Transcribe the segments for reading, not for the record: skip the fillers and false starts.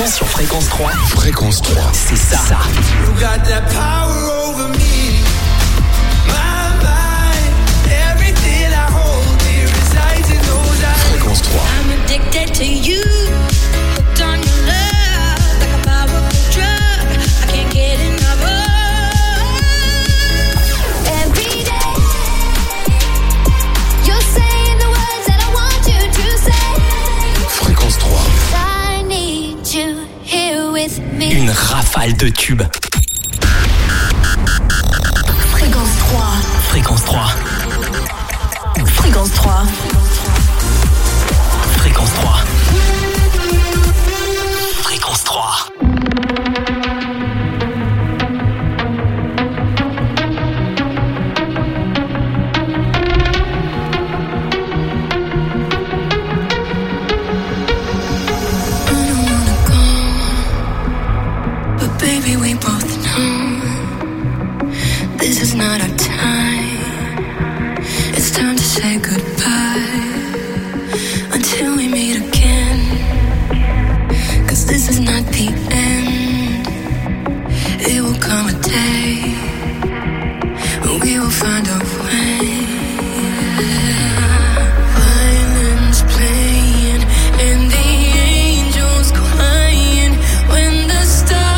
uniquement sur Fréquence 3. Fréquence 3. C'est ça. You got that power over me. My mind, everything I hold dear resides in those eyes. Fréquence 3. I'm addicted to you. Hooked on your love like a powerful drug. I can't get enough of. Every day you're saying the words that I want you to say. Fréquence 3. I need you here with me. Une rafale de tubes. Fréquence 3. Fréquence 3. Fréquence 3. Fréquence 3. Fréquence 3. Baby, we both know this is not our time. It's time to say goodbye until we meet again. 'Cause this is not the end. It will come a day when we will find a way. Violins playing and the angels crying when the stars.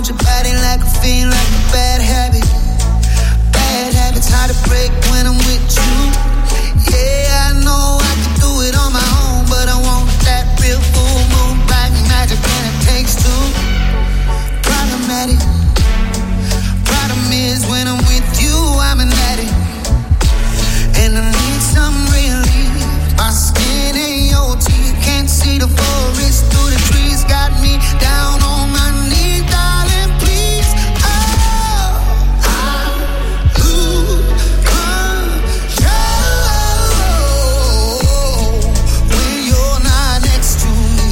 want your body like a fiend, like a bad habit. Bad habits hard to break when I'm with you. Yeah, I know I can do it on my own, but I want that real full moon, black magic, and it takes two. Problematic. Problem is when I'm with you, I'm an addict, and I need some relief. My skin ain't your teeth, can't see the forest through the trees. Got me down on my knees, darling, please. Oh, I lose control when you're not next to me.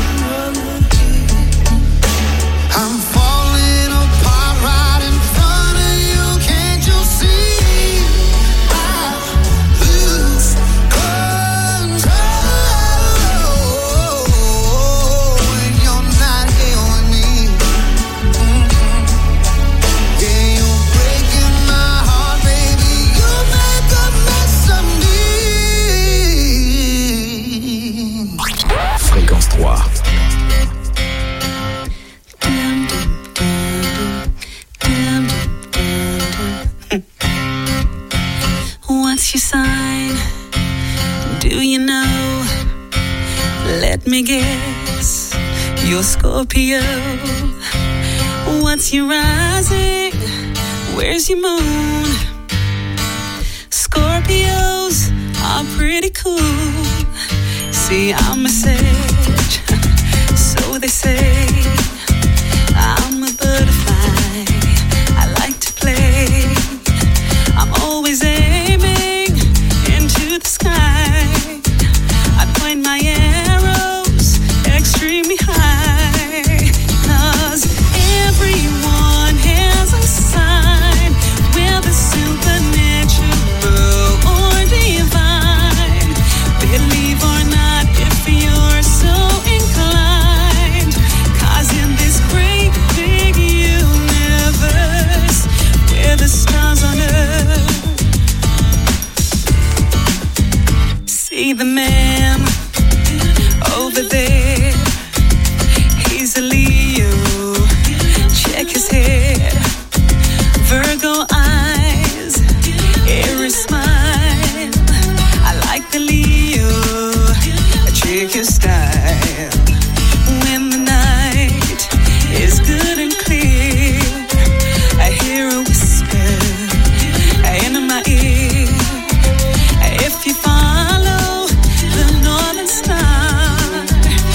I'm falling apart right in front of you, can't you see? I lose control when you're not here with me. Yeah, you're breaking my heart, baby. You make a mess of me. Fréquence 3. What's your sign? Do you know? Let me guess. You're Scorpio. What's your rising? Where's your moon? Scorpios are pretty cool. See, I'm a sage, so they say. I'm a butterfly, I like to play. I'm always aiming into the sky. I point my arrows extremely high, 'cause everyone has a sign, whether supernatural or divine. Believe or not, if you're so inclined, 'cause in this great big universe, we're the stars on earth. See the man over there, he's a Leo. Check his hair, Virgo eyes, Aries smile. I like the Leo, check his style. When the night is good and clear, I hear a whisper in my ear. If you follow the northern star,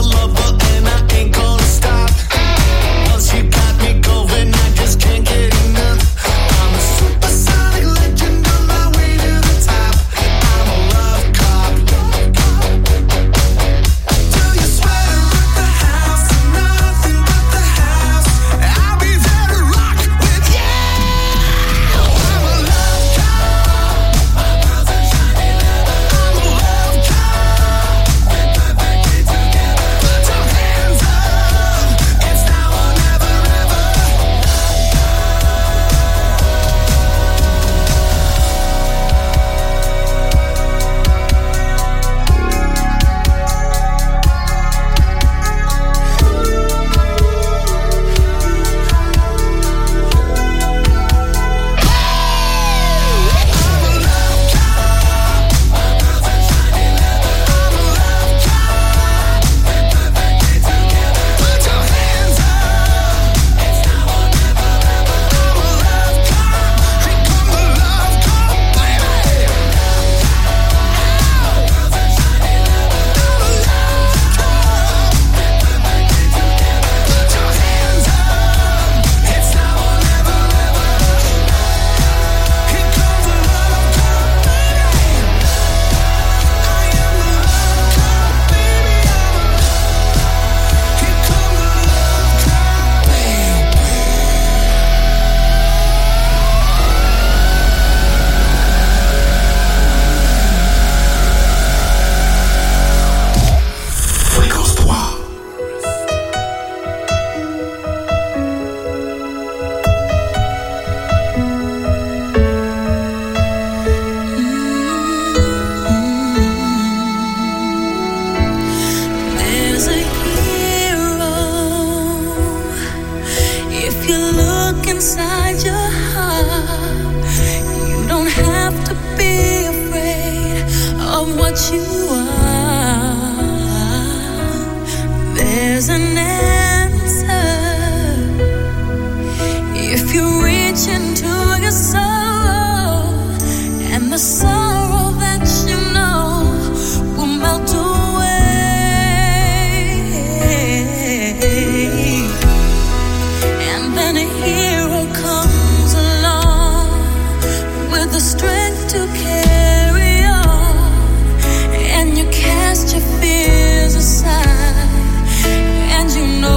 And you cast your fears aside, and you know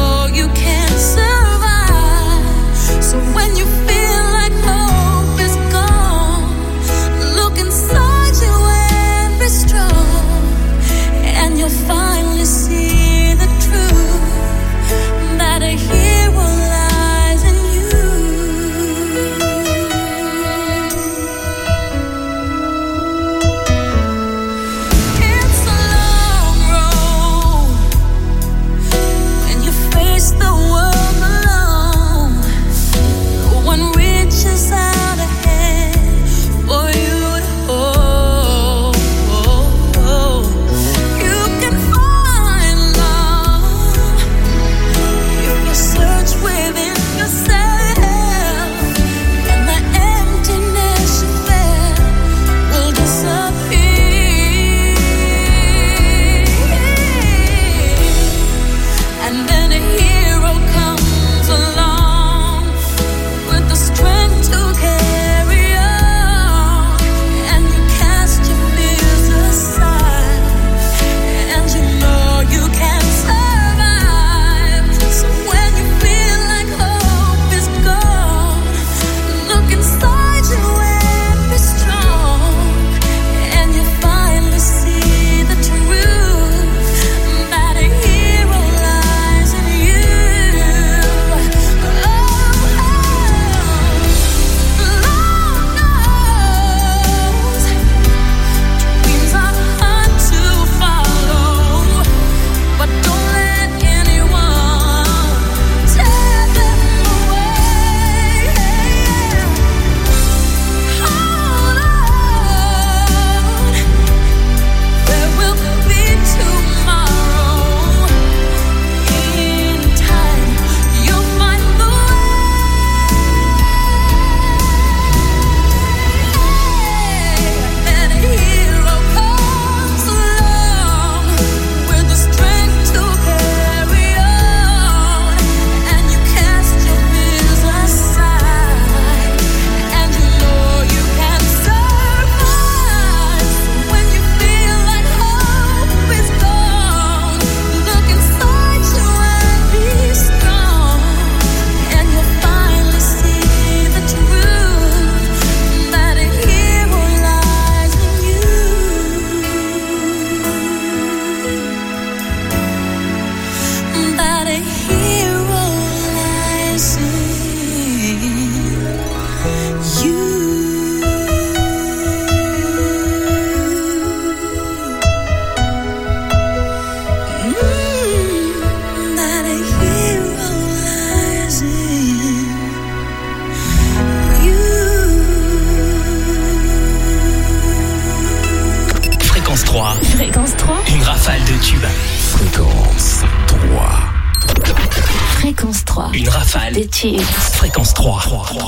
Rafale de tubes. Fréquence 3.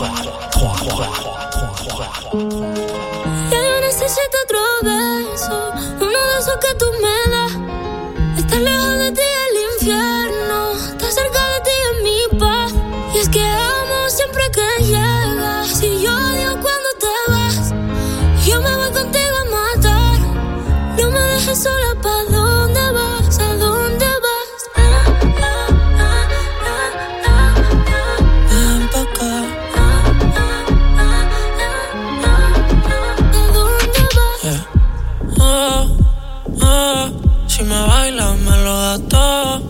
Ya yo necesito otro beso, uno de esos que tú me das. Estar lejos de ti es el infierno, estar cerca de ti es mi paz. Y es que amo siempre que llegas. Si yo odio cuando te vas, yo me voy contigo a matar. No me dejes sola, ¿pa' dónde vas? ¿A dónde vas? Ven pa' acá. ¿A dónde vas? Yeah. Si me bailas me lo das todo.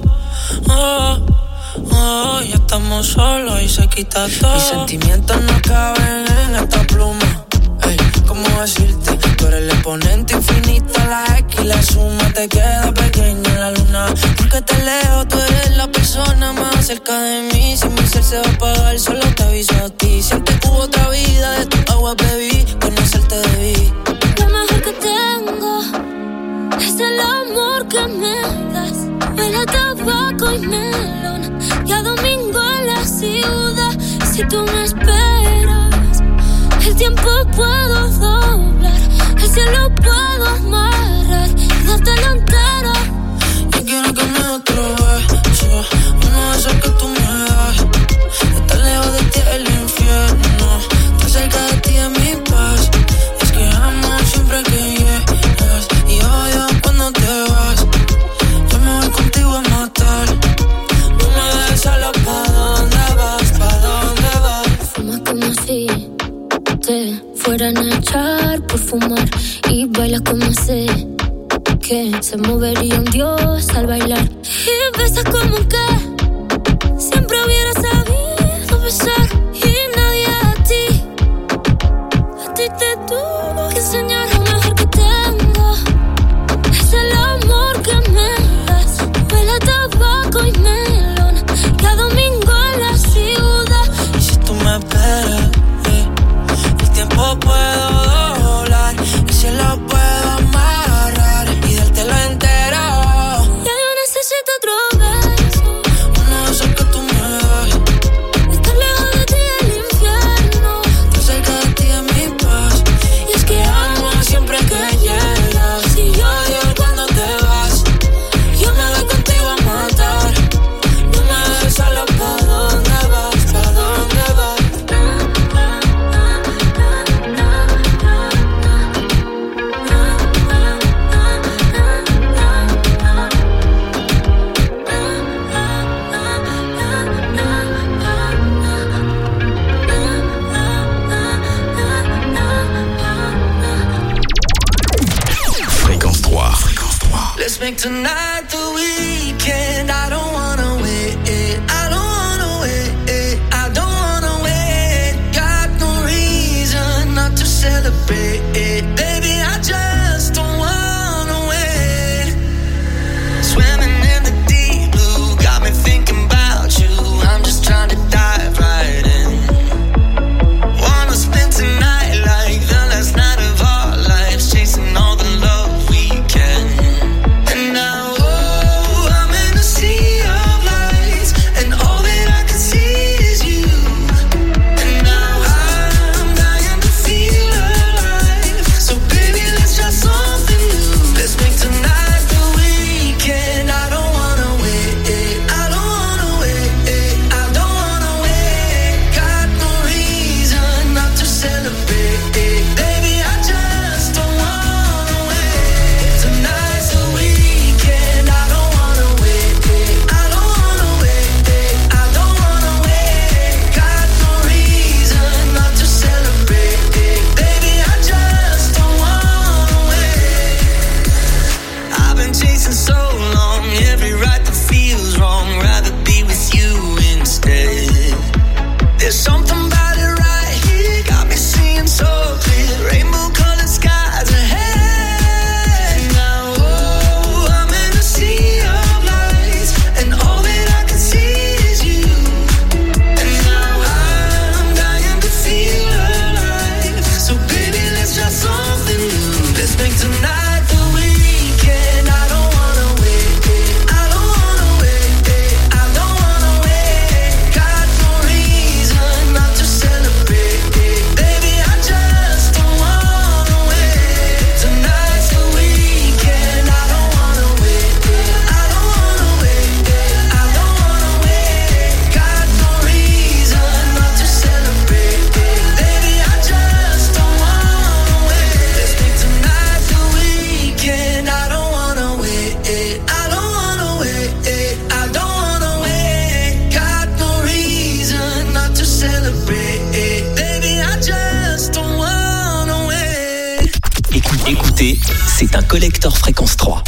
Ya estamos solos y se quita todo. Mis sentimientos no caben en esta pluma. Ey, ¿cómo decirte? Tú eres el exponente infinito, la X y la suma te queda pequeña en la luna. Porque te leo, tú eres la persona más cerca de mí. Si mi ser se va a apagar, solo te aviso a ti. Siente que hubo otra vida, de tu agua bebí, conocerte debí. Lo mejor que tengo es el amor que me das. Huele a tabaco y melón, y a domingo en la ciudad. Si tú me esperas, el tiempo puedo doblar, el cielo puedo amarrar y dártelo entero. Yo quiero que me des otro beso, uno de esos que tú me das. Estar lejos de ti es el infierno, estar cerca de ti es mi paz. Es que amo siempre que llegas y odio cuando te vas. Yo me voy contigo a matar. No me dejes sola, ¿pa' dónde vas? ¿Pa' dónde vas? Fumas como si te fueran a echar por fumar, y bailas como sé que se movería un dios al bailar. Y besas como que siempre hubiera sabido besar, y nadie a ti te tuvo que enseñar. Lo mejor que tengo es el amor que me das. Huele a tabaco y melón, cada domingo en la ciudad. Y si tú me esperas, el tiempo puedo doblar, el cielo puedo amarrar y dártelo entero. Ya yo necesito otro beso, Uno de esos que tú me das. estar lejos de ti es el infierno, Estar cerca de ti es mi paz. y es que Amo siempre que llegas. si yo Odio cuando te vas. Yo me voy contigo a matar. No me dejes sola, ¿pa' dónde vas? ¿Pa' dónde vas? Fréquence 3. Let's make tonight the weekend. I don't wanna wait. I don't wanna wait. I don't wanna wait. Got no reason not to celebrate. Baby, I just don't wanna wait. Swimming in the deep blue, got me thinking about you. I'm just trying to dive right in. Wanna spend tonight like the last night of our lives, chasing all the love we can. And now C'est un collector fréquence 3.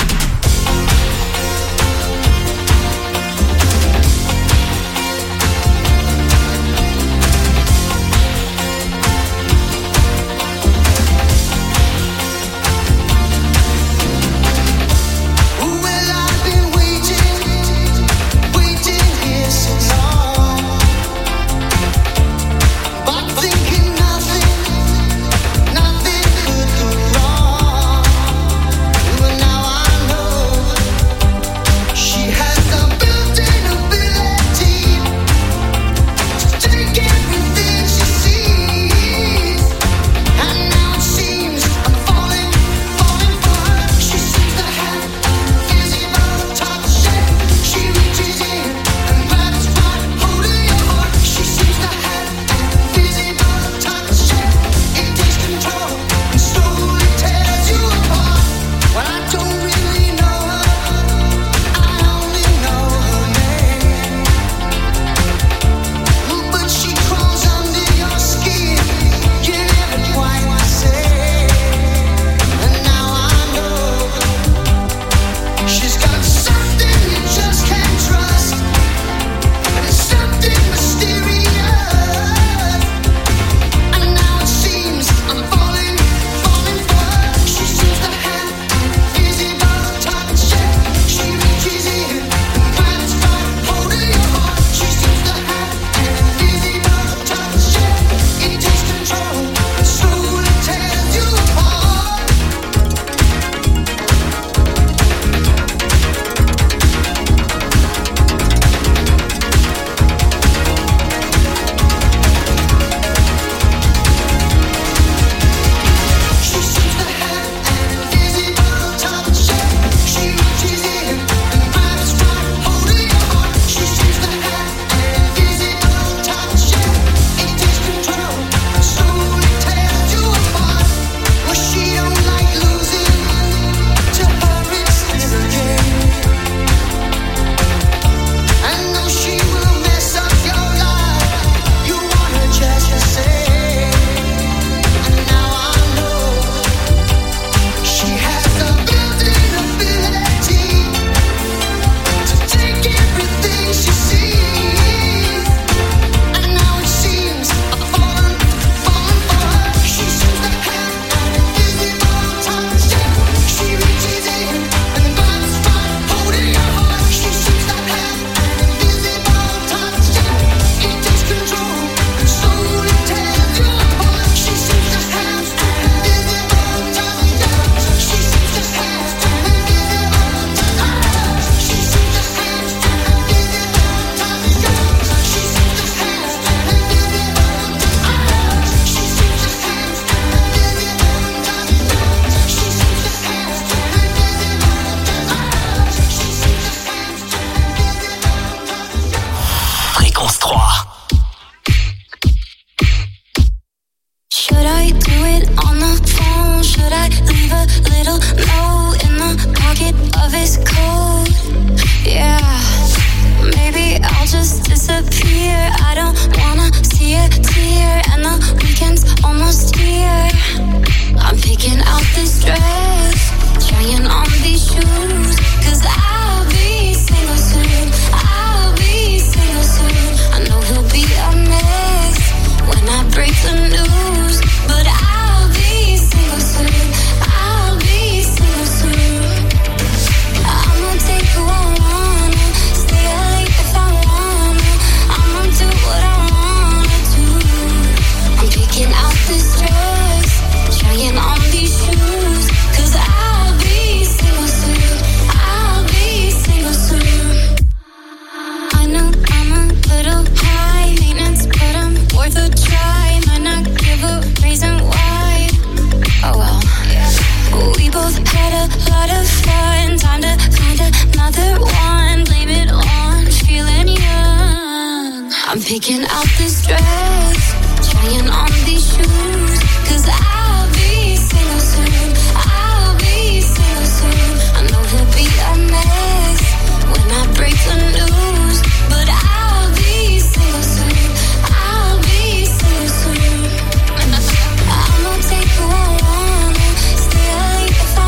Picking out this dress, trying on these shoes, 'cause I'll be single soon, I'll be single soon. I know he'll be a mess when I break the news, but I'll be single soon, I'll be single soon. I'm gonna take who I wanna, stay late if I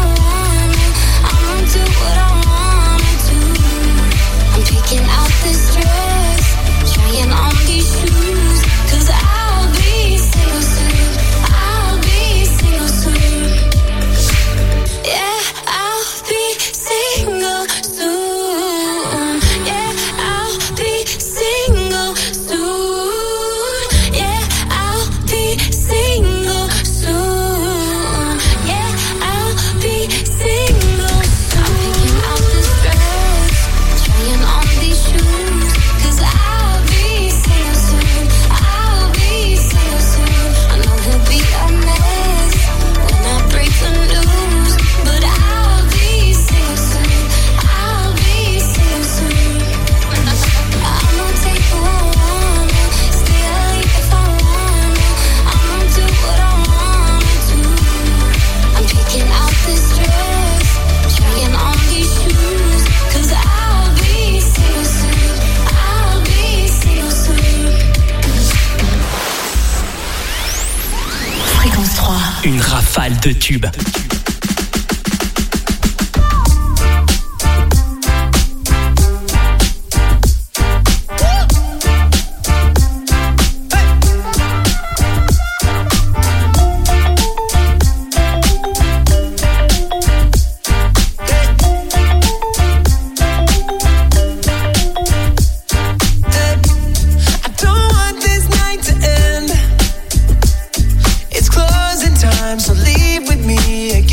rafale de tubes. So leave with me again.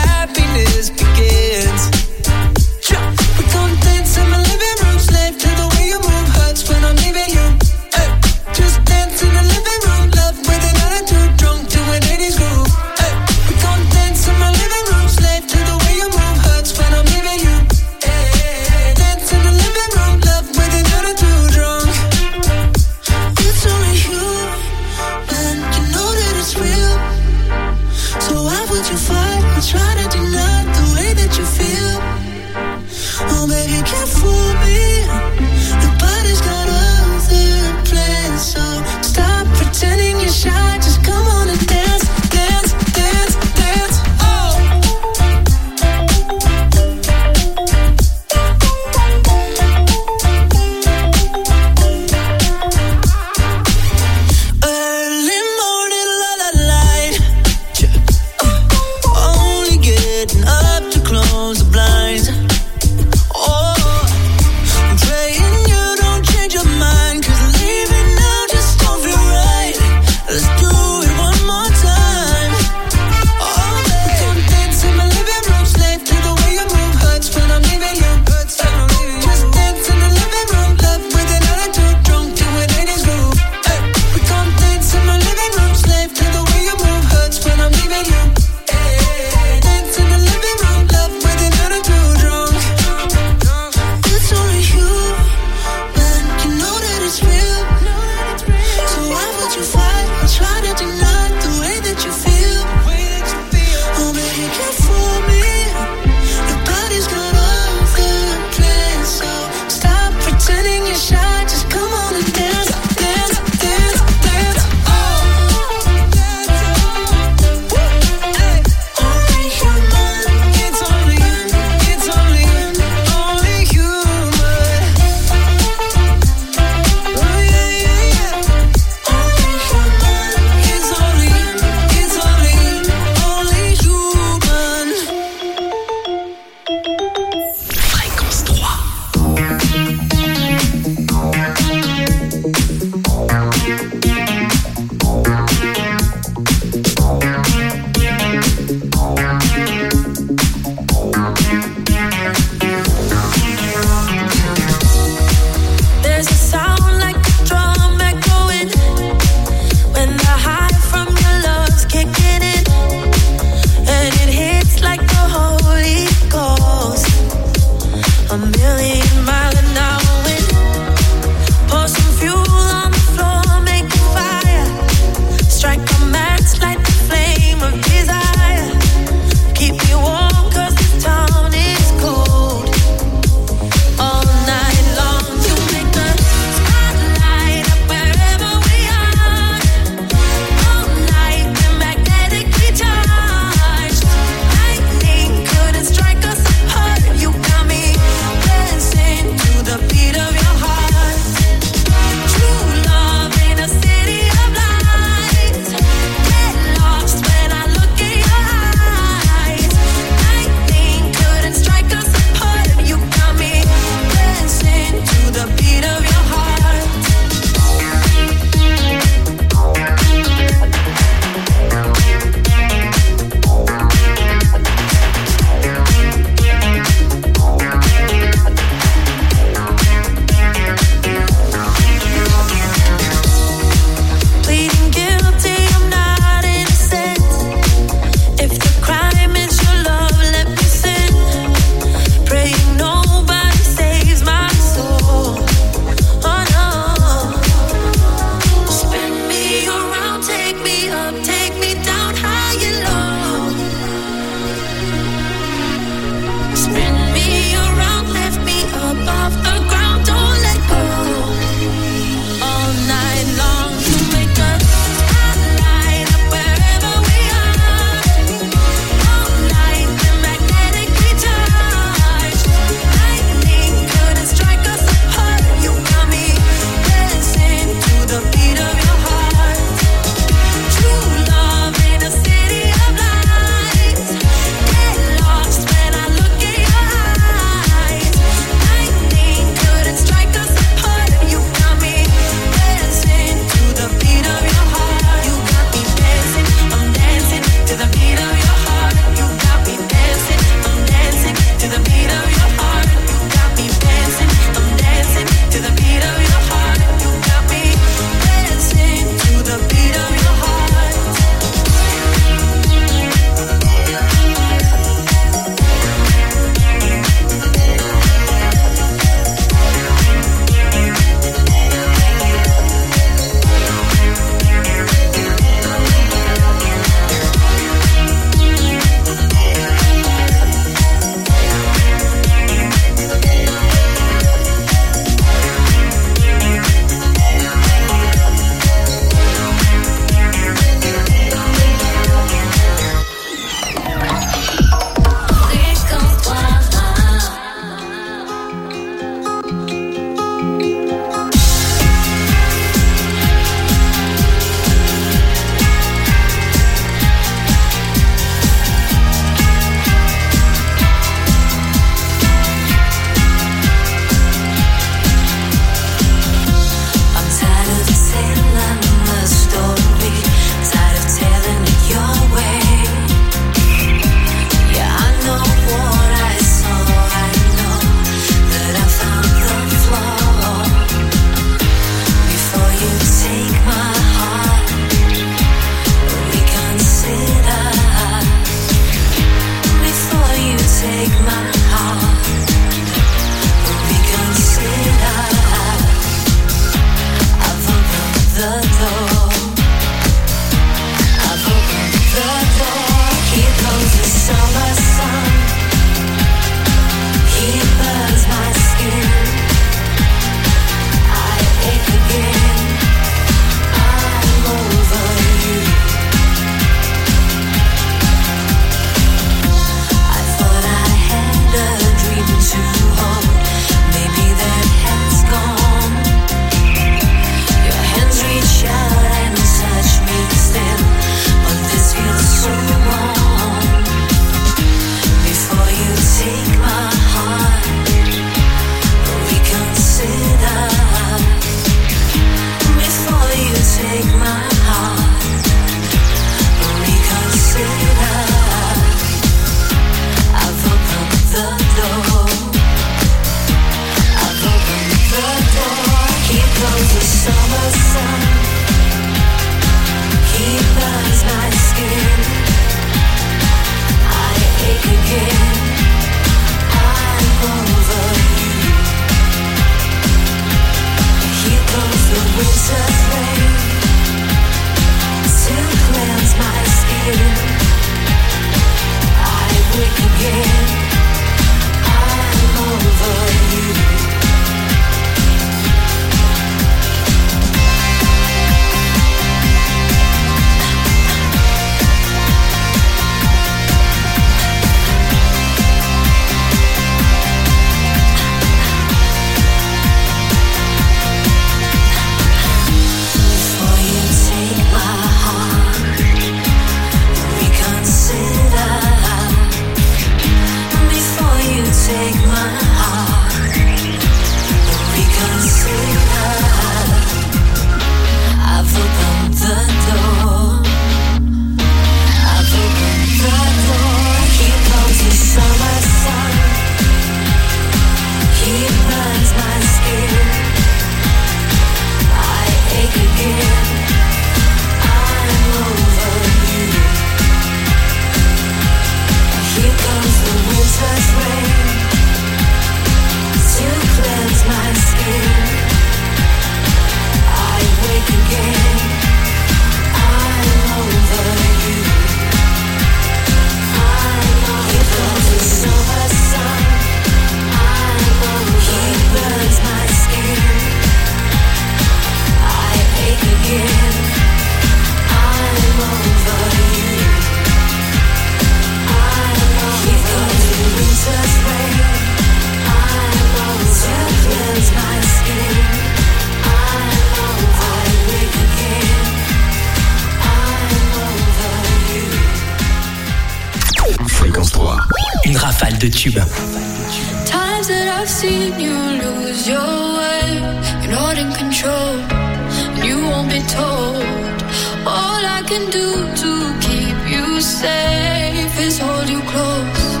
Une rafale de tubes. Times that I've seen you lose your way, you're not in control, and you won't be told. All I can do to keep you safe is hold you close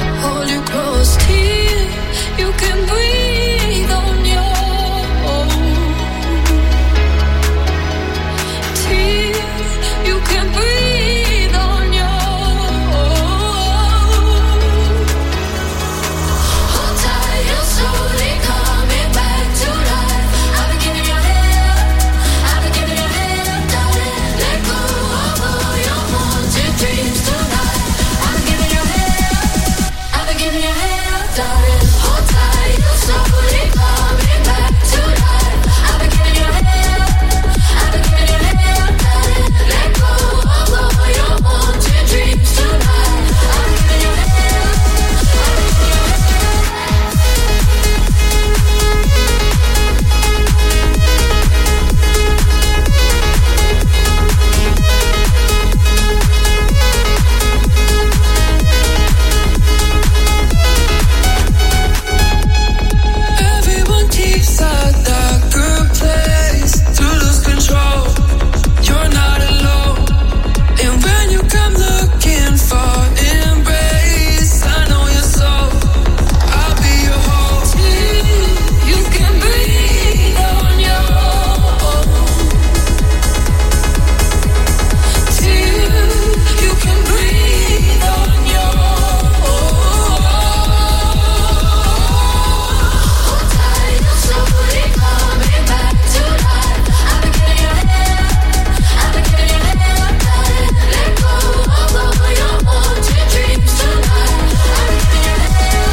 till you can breathe on your own. Till you can breathe on your own. Hold tight, you're slowly coming back to life. I've been giving your head, darling. Let go of all your wanted dreams tonight. I've been giving your head, darling. Hold tight, you're slowly coming back to life. I've been giving your head, darling. Let go of all your wanted dreams tonight. I've been giving your head. Everyone keeps a darker place to lose control. You're not alone. And when you come looking for embrace, I know your soul. I'll be your home. Till you can breathe on your own. Till you can breathe on your own. Hold tight, you're slowly coming back to life. I've been giving your head, darling. Let go of all your wanted dreams tonight. I've been giving your head,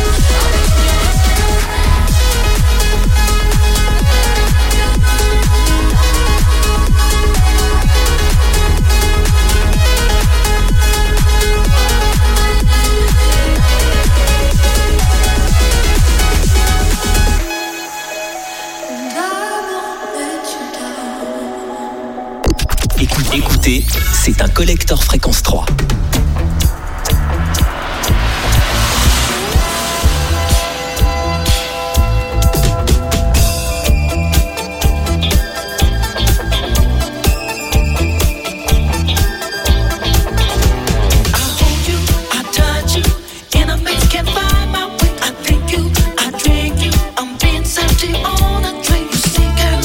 and I won't let you down. Écoutez, c'est un collector fréquence 3. I hold you, I touch you, in a mix can't find my way. I think you, I drink you, I'm being salty on a drink. You see, girl,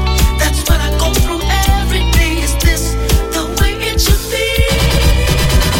that's what I go through every day. Is this the way it should be?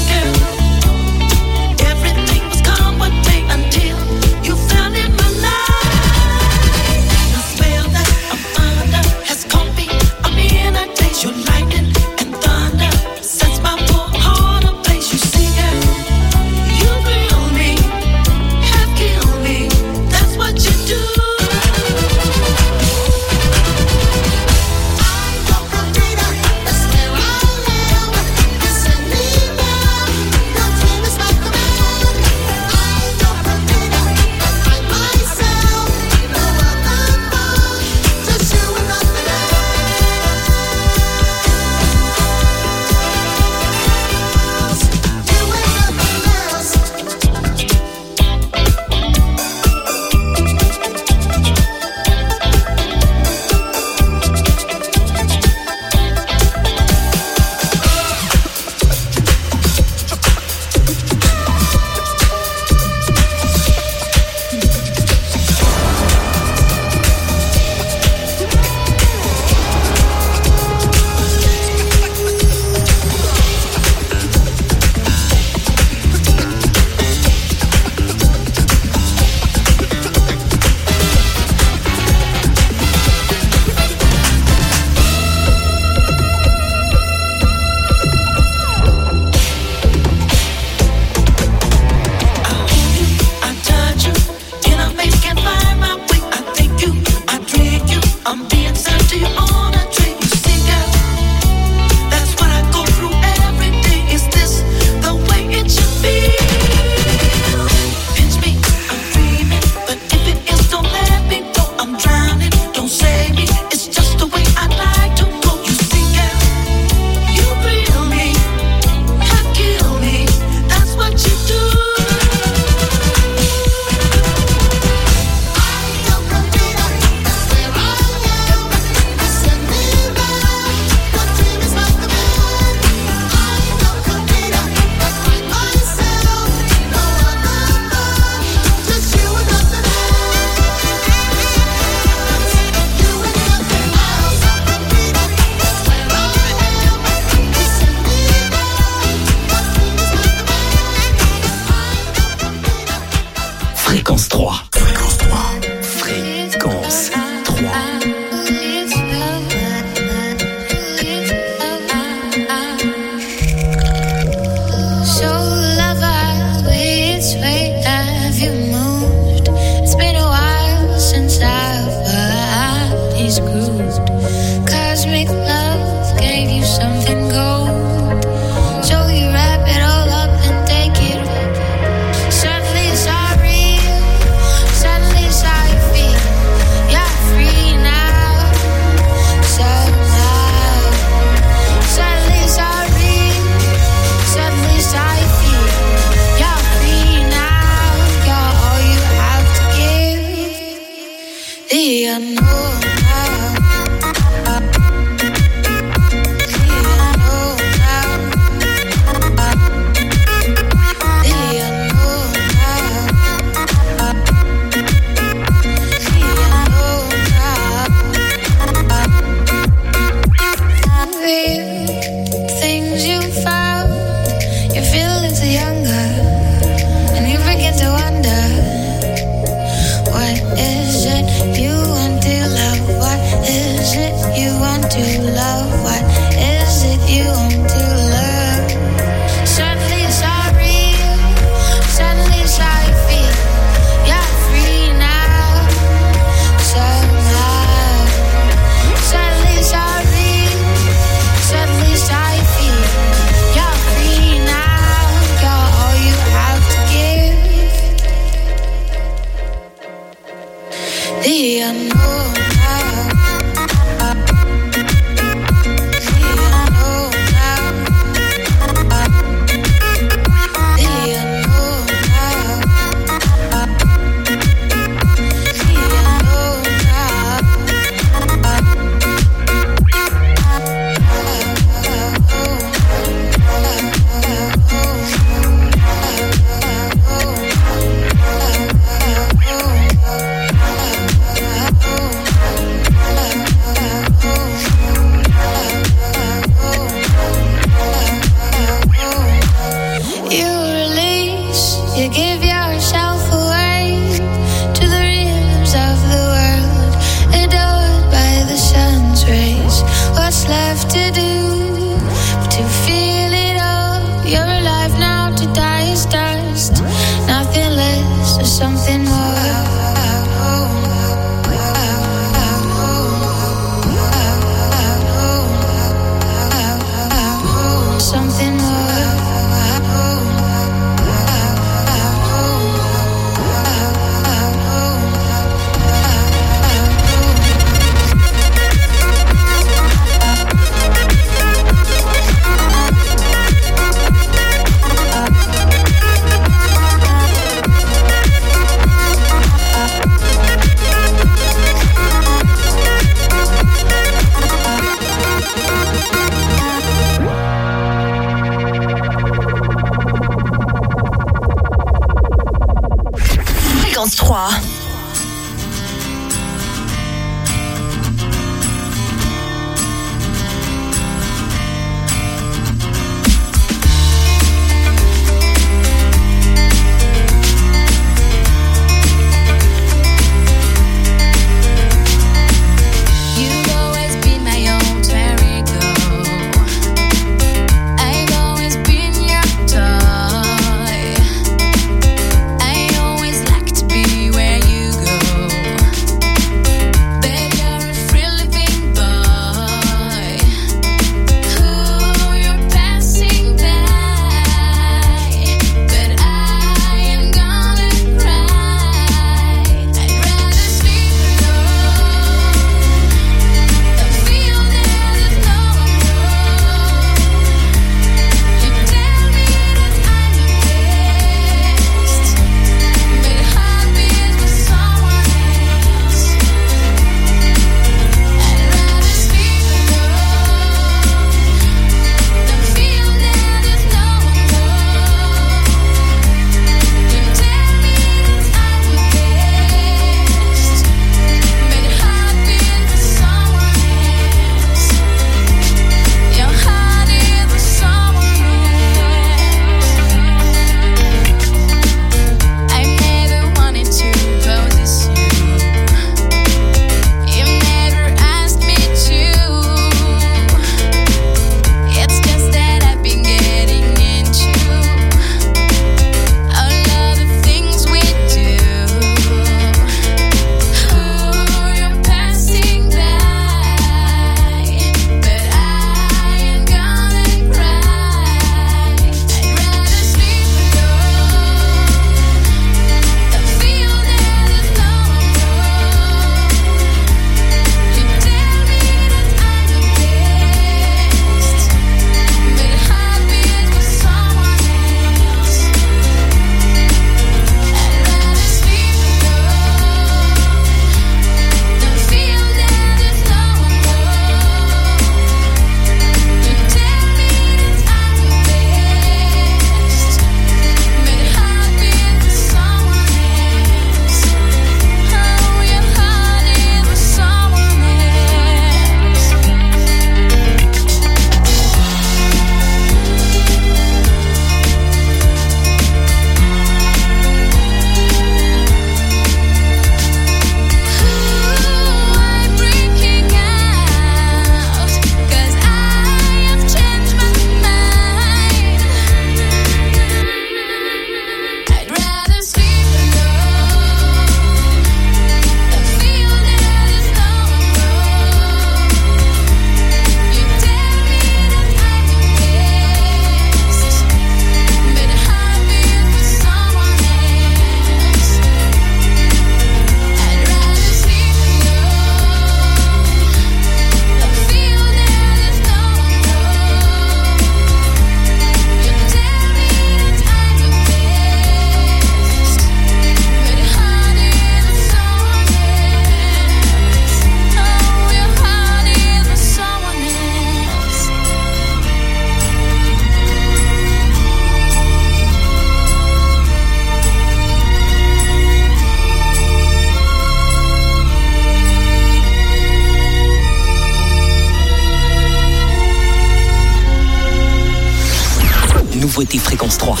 nouveauté Fréquence 3.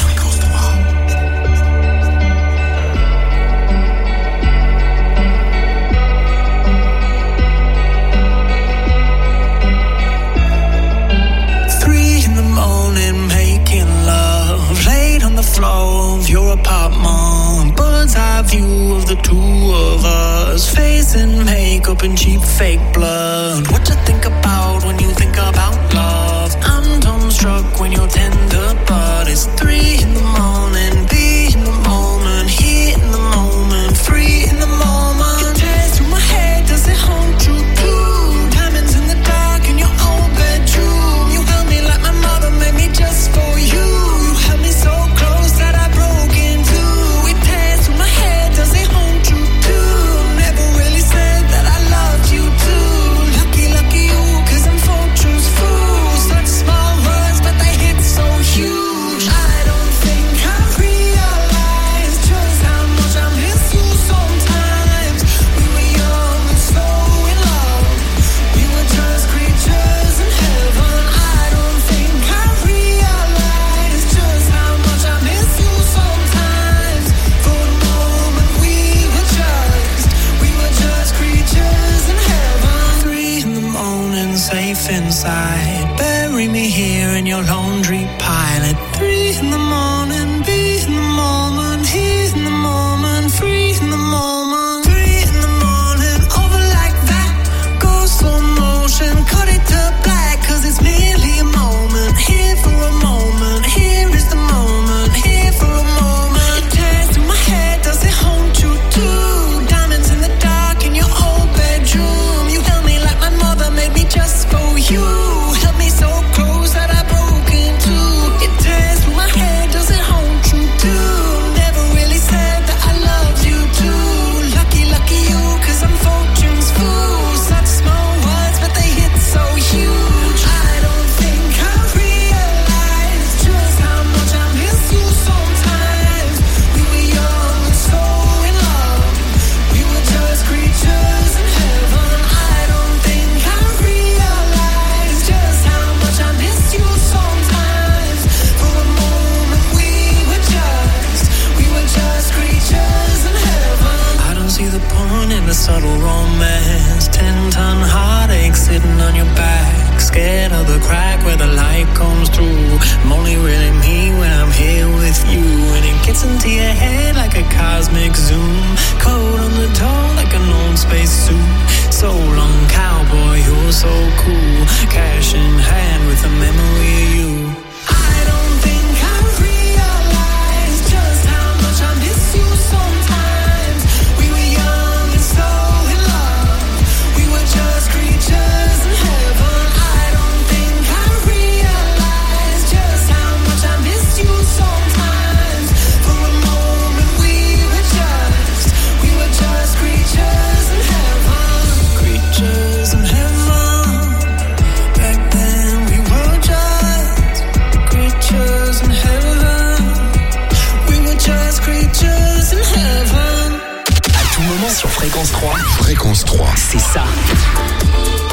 Floor of your apartment, bird's eye view of the two of us, face and makeup and cheap fake blood. What you think about when you think about love? I'm dumbstruck when you're tender, but it's 3 in the morning, be in the moment, here in the moment, free in the moment. It tears through my head, does it hold you too? Diamonds in the dark in your old bedroom. You held me like my mother made me just for you. You held me so close that I broke in two. It tears through my head, does it hold you too? Never really said that I loved you too. Lucky, lucky you, 'cause I'm fortune's fool. Such small words, but they hit so huge. I don't think I realized just how much I miss you sometimes. We were young and so in love. We were just creatures in heaven. I don't think I realized just how much I miss you sometimes. For a moment we were just creatures in heaven. 3 in the morning, safe inside. Bury me here in your laundry pile. At 3 in the morning, be in the moment, here in the moment, free in the moment. 3 in the morning, over like that. Go slow motion, cut it to black, 'cause it's merely a moment. Here for a moment, here is the moment, here for a moment. It tears through my head, does it hold you too? Diamonds in the dark in your old bedroom. You held me like my mother made me just for you. Held me so close that I broke in two. It tears through my head, does it hold you too? Never really said that I loved you too. Lucky, lucky you, 'cause I'm fortune's fool. Such small words, but they hit so huge. I don't think I realized just how much I miss you sometimes. We were young and so in love. We were just creatures in heaven. I don't think I realized just how much I miss you sometimes. For a moment we were just creatures in heaven. I don't see the point in the subtle romance. 10-ton heartache sitting on your back, scared of the crack where the light comes through. I'm only really me when I'm here with you, and it gets into your head like a cosmic zoom. Cold on the toe like an old space suit. So long, cowboy, you're so cool. Cash in hand with a memory of you. I don't think I realized just how much I miss you sometimes. We were young and so in love. We were just creatures in heaven. I don't think I realized just how much I miss you sometimes. For a moment we were just creatures in heaven. Creatures in heaven. Back then we were just creatures in heaven. We were just creatures in heaven. À tout moment sur Fréquence 3, Fréquence 3. c'est ça.